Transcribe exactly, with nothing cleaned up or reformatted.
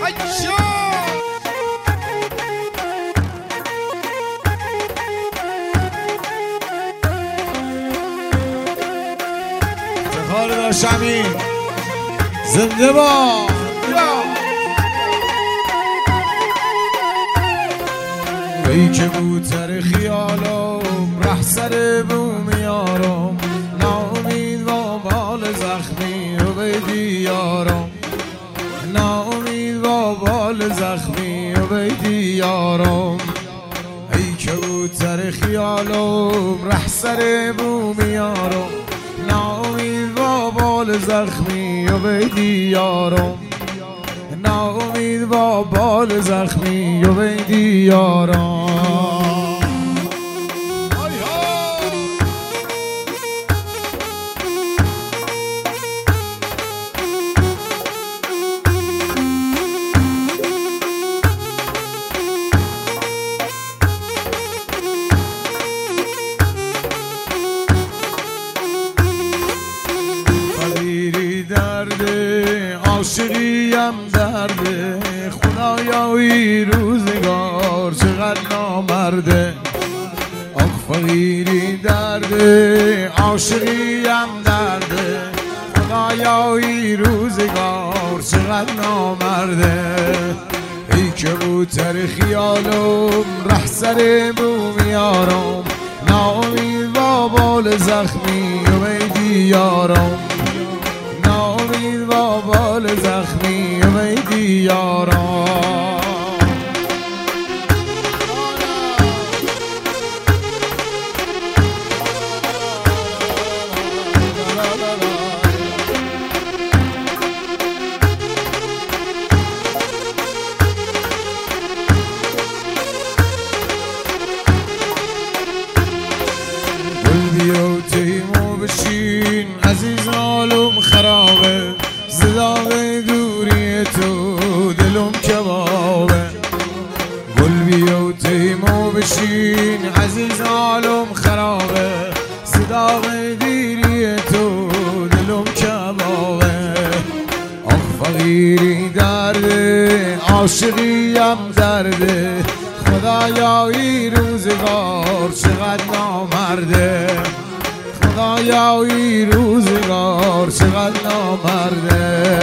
افتخار داشتمی زنده با ای که بوتر خیالم ره سر بوم یارم ناامید و بال زخمی و بیدی یارم ناامید و بال زخمی و بیدی یارم ای که بوتر خیالم ره سر بوم یارم ناامید و بال زخمی و بیدی یارم ناامید با بال زخمی و بیدی یارم فقیری درده عاشقیم درده خدایایی روزگار چقدر نامرده آخ فقیری درده عاشقیم درده خدایایی روزگار چقدر نامرده ای که بوتر خیالم ره سر بوم یارم ناامید با بال زخمی و بیدی یارم ناامید با بال زخمی و بیدی یارم گل بیا تیمو بشین عزیز حالم خرابه زداغ دوری تو دلم کبابه گل بیا تیمو بشین عزیز حالم خرابه زداغ دوری تو دلم کبابه آخ فقیری درده عاشقیم درده خدایایی روزگار چقدر نامرده خدایایی روزگار چقدر نامرده